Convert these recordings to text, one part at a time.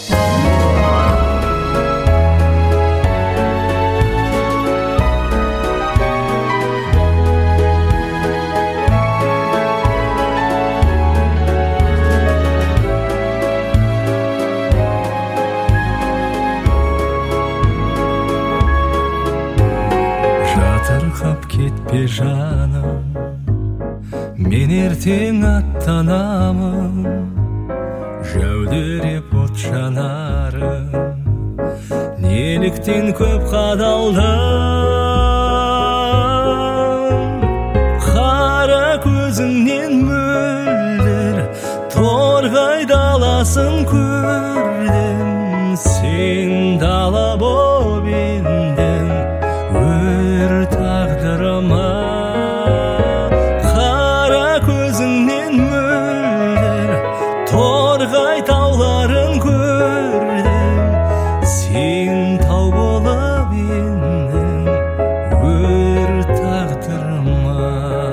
Жатырқап кетпе жаным, мен ертең аттанамын, жәудіреп от жанарым, неліктен көп қадалдым. Қара көзіңнен мөлдір торғай даласын көрдім, сен дала боп ендің өр тағдырыма. Қара көзіңнен мөлдір торғай тауларын көрдім, сен тау болып ендің өр тағдырыма.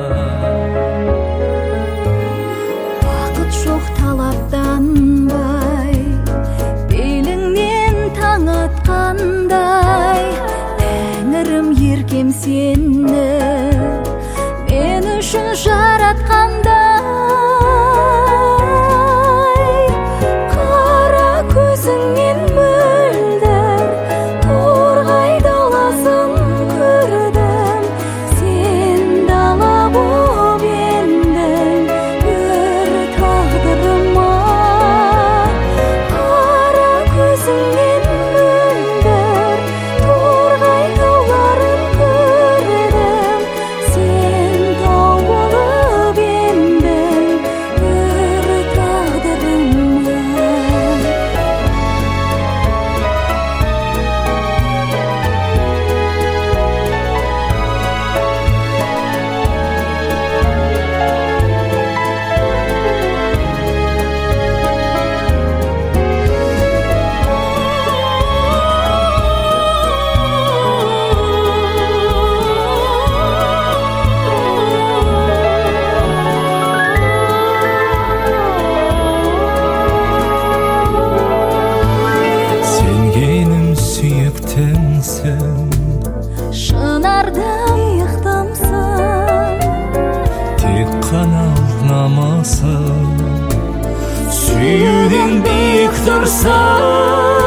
Бақыт жоқ талаптанбай, беліңнен таң атқандай, тәңірім еркем сені мен үшін жаратқандай. Қара көзіңнен мөлдір торғай даласын көрдім, сен дала боп ендің өр тағдырыма. Қара көзіңнен мөлдір торғай тауларын көрдім, сен тау болып ендің өр тағдырыма. Сенгенім сүйіктімсің, Шынарда иықтымсың, тек қана намысың, сүюден биік тұрсың.